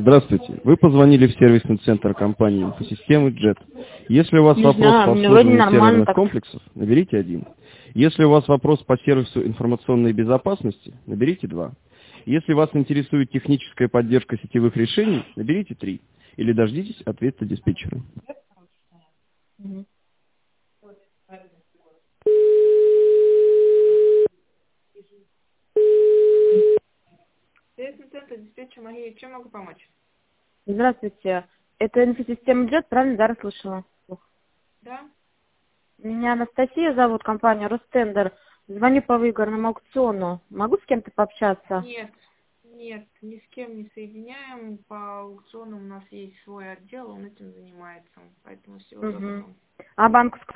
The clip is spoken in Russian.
Здравствуйте. Вы позвонили в сервисный центр компании «Инфосистемы JET». Если у вас вопрос по обслуживанию серверных комплексов, наберите 1. Если у вас вопрос по сервису информационной безопасности, наберите 2. Если вас интересует техническая поддержка сетевых решений, наберите 3. Или дождитесь ответа диспетчера. Сервисный центр диспетчер Мария, чем могу помочь? Здравствуйте. Это инфосистема Джет, правильно, да, расслышала? Да? Меня Анастасия зовут, компания Ростендер. Звоню по выигранному аукциону. Могу с кем-то пообщаться? Нет, ни с кем не соединяем. По аукциону у нас есть свой отдел, он этим занимается. Поэтому всего доброго. А банковская